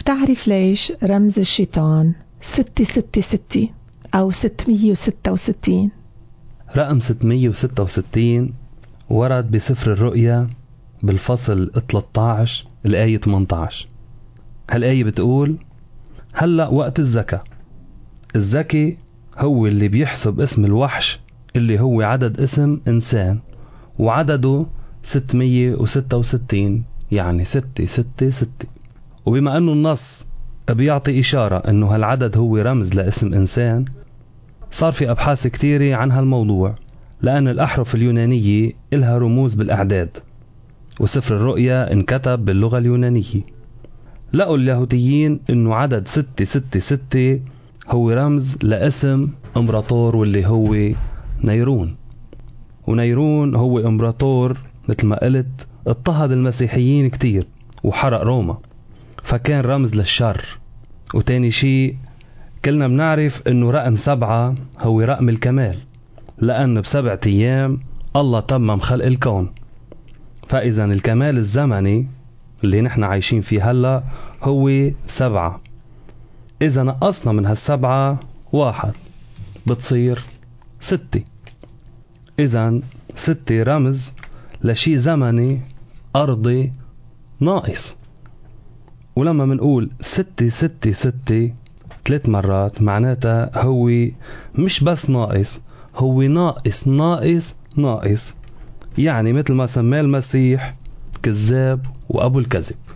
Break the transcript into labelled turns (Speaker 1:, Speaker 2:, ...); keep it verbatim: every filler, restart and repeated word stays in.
Speaker 1: بتعرف ليش رمز الشيطان ستة ستة ستة أو ستمية وستة وستين؟
Speaker 2: رقم ستمية وستة وستين ورد بسفر الرؤيا بالفصل ثلاثة عشر الآية ثمانية عشر. هالآية بتقول: هلأ وقت الزكاة. الزكي هو اللي بيحسب اسم الوحش اللي هو عدد اسم إنسان، وعدده ستمية وستة وستين، يعني ستة ستة ستة. وبما أنه النص بيعطي إشارة أنه هالعدد هو رمز لاسم إنسان، صار في أبحاث كتيرة عن هالموضوع، لأن الأحرف اليونانية إلها رموز بالأعداد، وسفر الرؤيا انكتب باللغة اليونانية. لقوا اليهوديين أنه عدد ستة ستة ستة هو رمز لاسم امبراطور، واللي هو نيرون. ونيرون هو امبراطور مثل ما قلت اضطهد المسيحيين كتير وحرق روما، فكان رمز للشر. وتاني شيء كلنا بنعرف انه رقم سبعة هو رقم الكمال، لأن بسبعة ايام الله تمم خلق الكون. فإذا الكمال الزمني اللي نحن عايشين فيه هلا هو سبعة. إذا نقصنا من هالسبعة واحد بتصير ستة. إذا ستة رمز لشي زمني أرضي ناقص. ولما منقول ستة ستة ستة ثلاث مرات معناتها هو مش بس ناقص، هو ناقص ناقص ناقص، يعني مثل ما سماه المسيح كذاب وأبو الكذب.